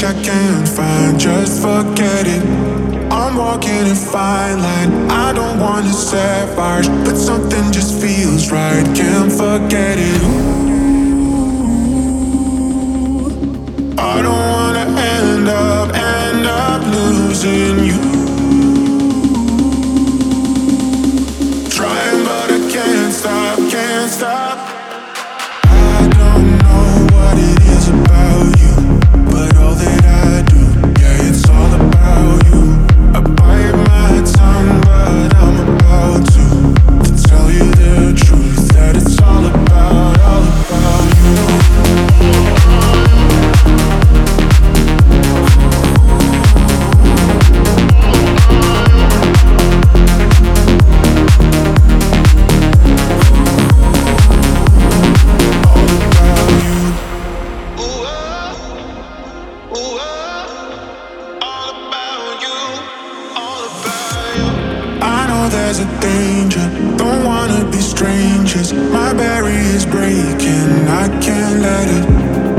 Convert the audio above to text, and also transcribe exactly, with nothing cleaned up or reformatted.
I can't find, just forget it. I'm walking a fine line, I don't wanna set fires, but something just feels right, can't forget it. Ooh, I don't wanna end up, end up losing you. Trying but I can't stop, can't stop. I don't know what it is about you, but all that I do, yeah, it's all about you. I bite my tongue, but I'm about to To tell you the truth, that it's all about, all about you. There's a danger, don't wanna be strangers. My barrier's breaking, I can't let it